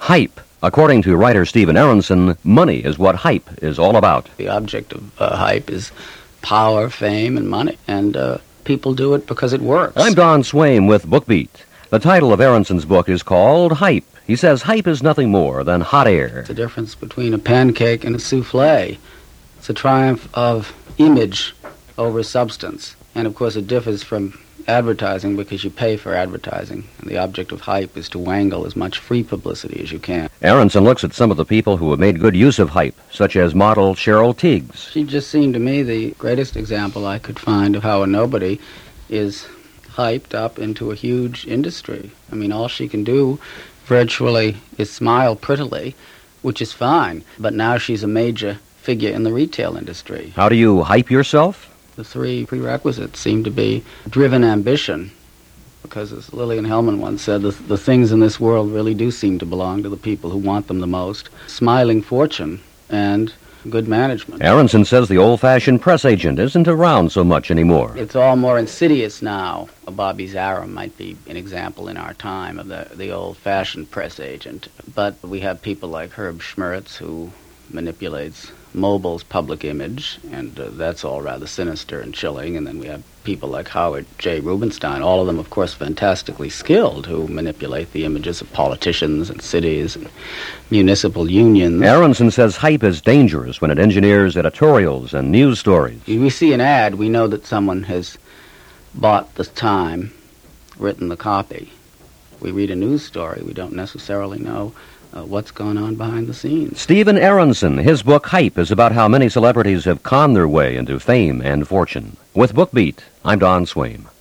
Hype. According to writer Steven Aronson, money is what hype is all about. The object of hype is power, fame, and money, and people do it because it works. I'm Don Swaim with BookBeat. The title of Aronson's book is called Hype. He says hype is nothing more than hot air. It's the difference between a pancake and a souffle. It's a triumph of image over substance. And, of course, it differs from advertising because you pay for advertising. And the object of hype is to wangle as much free publicity as you can. Aronson looks at some of the people who have made good use of hype, such as model Cheryl Tiegs. She just seemed to me the greatest example I could find of how a nobody is hyped up into a huge industry. I mean, all she can do virtually is smile prettily, which is fine. But now she's a major figure in the retail industry. How do you hype yourself? The three prerequisites seem to be driven ambition, because as Lillian Hellman once said, the things in this world really do seem to belong to the people who want them the most. Smiling fortune and good management. Aronson says the old-fashioned press agent isn't around so much anymore. It's all more insidious now. Bobby Zara might be an example in our time of the old-fashioned press agent. But we have people like Herb Schmeritz, who manipulates Mobil's public image, and that's all rather sinister and chilling. And then we have people like Howard J. Rubenstein, all of them, of course, fantastically skilled, who manipulate the images of politicians and cities and municipal unions. Aronson says hype is dangerous when it engineers editorials and news stories. If we see an ad, we know that someone has bought the time, written the copy. We read a news story, we don't necessarily know what's going on behind the scenes. Steven Aronson, his book Hype is about how many celebrities have conned their way into fame and fortune. With BookBeat, I'm Don Swaim.